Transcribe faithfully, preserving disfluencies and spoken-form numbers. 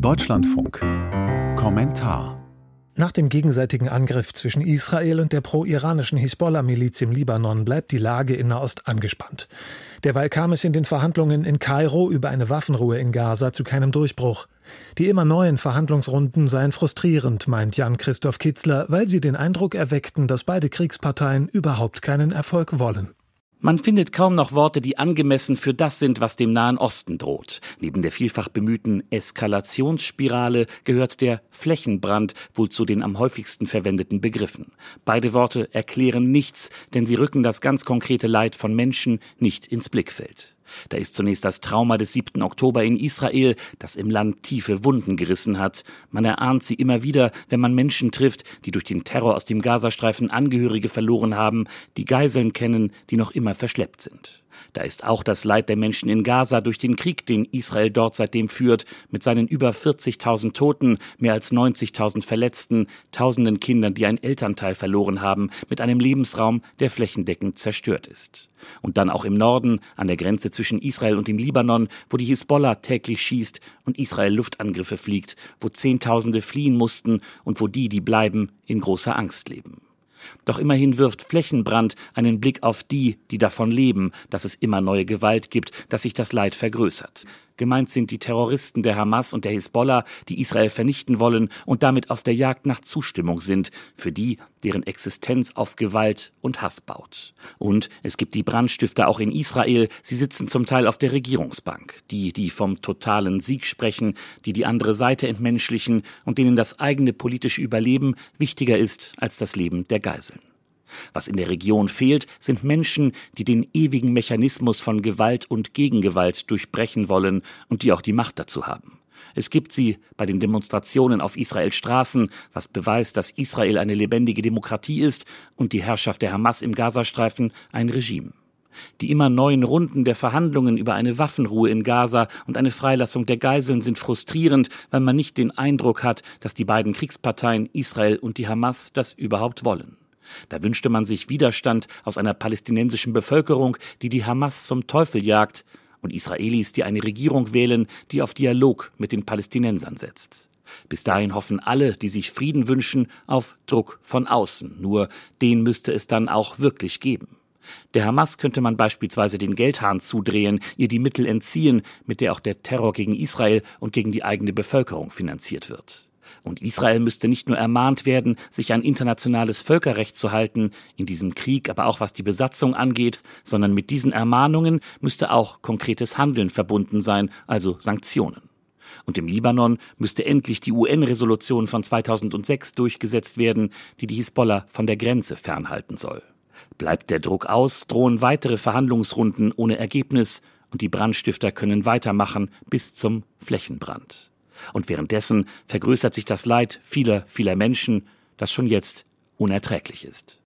Deutschlandfunk. Kommentar. Nach dem gegenseitigen Angriff zwischen Israel und der pro-iranischen Hisbollah-Miliz im Libanon bleibt die Lage in Nahost angespannt. Derweil kam es in den Verhandlungen in Kairo über eine Waffenruhe in Gaza zu keinem Durchbruch. Die immer neuen Verhandlungsrunden seien frustrierend, meint Jan-Christoph Kitzler, weil sie den Eindruck erweckten, dass beide Kriegsparteien überhaupt keinen Erfolg wollen. Man findet kaum noch Worte, die angemessen für das sind, was dem Nahen Osten droht. Neben der vielfach bemühten Eskalationsspirale gehört der Flächenbrand wohl zu den am häufigsten verwendeten Begriffen. Beide Worte erklären nichts, denn sie rücken das ganz konkrete Leid von Menschen nicht ins Blickfeld. Da ist zunächst das Trauma des siebten Oktober in Israel, das im Land tiefe Wunden gerissen hat. Man erahnt sie immer wieder, wenn man Menschen trifft, die durch den Terror aus dem Gazastreifen Angehörige verloren haben, die Geiseln kennen, die noch immer verschleppt sind. Da ist auch das Leid der Menschen in Gaza durch den Krieg, den Israel dort seitdem führt, mit seinen über vierzigtausend Toten, mehr als neunzigtausend Verletzten, tausenden Kindern, die einen Elternteil verloren haben, mit einem Lebensraum, der flächendeckend zerstört ist. Und dann auch im Norden, an der Grenze zwischen Israel und dem Libanon, wo die Hisbollah täglich schießt und Israel Luftangriffe fliegt, wo Zehntausende fliehen mussten und wo die, die bleiben, in großer Angst leben. Doch immerhin wirft Flächenbrand einen Blick auf die, die davon leben, dass es immer neue Gewalt gibt, dass sich das Leid vergrößert. Gemeint sind die Terroristen der Hamas und der Hisbollah, die Israel vernichten wollen und damit auf der Jagd nach Zustimmung sind, für die, deren Existenz auf Gewalt und Hass baut. Und es gibt die Brandstifter auch in Israel, sie sitzen zum Teil auf der Regierungsbank. Die, die vom totalen Sieg sprechen, die die andere Seite entmenschlichen und denen das eigene politische Überleben wichtiger ist als das Leben der Geiseln. Was in der Region fehlt, sind Menschen, die den ewigen Mechanismus von Gewalt und Gegengewalt durchbrechen wollen und die auch die Macht dazu haben. Es gibt sie bei den Demonstrationen auf Israels Straßen, was beweist, dass Israel eine lebendige Demokratie ist und die Herrschaft der Hamas im Gazastreifen ein Regime. Die immer neuen Runden der Verhandlungen über eine Waffenruhe in Gaza und eine Freilassung der Geiseln sind frustrierend, weil man nicht den Eindruck hat, dass die beiden Kriegsparteien Israel und die Hamas das überhaupt wollen. Da wünschte man sich Widerstand aus einer palästinensischen Bevölkerung, die die Hamas zum Teufel jagt, und Israelis, die eine Regierung wählen, die auf Dialog mit den Palästinensern setzt. Bis dahin hoffen alle, die sich Frieden wünschen, auf Druck von außen. Nur den müsste es dann auch wirklich geben. Der Hamas könnte man beispielsweise den Geldhahn zudrehen, ihr die Mittel entziehen, mit der auch der Terror gegen Israel und gegen die eigene Bevölkerung finanziert wird. Und Israel müsste nicht nur ermahnt werden, sich an internationales Völkerrecht zu halten, in diesem Krieg, aber auch was die Besatzung angeht, sondern mit diesen Ermahnungen müsste auch konkretes Handeln verbunden sein, also Sanktionen. Und im Libanon müsste endlich die U N-Resolution von zweitausendsechs durchgesetzt werden, die die Hisbollah von der Grenze fernhalten soll. Bleibt der Druck aus, drohen weitere Verhandlungsrunden ohne Ergebnis und die Brandstifter können weitermachen bis zum Flächenbrand. Und währenddessen vergrößert sich das Leid vieler, vieler Menschen, das schon jetzt unerträglich ist.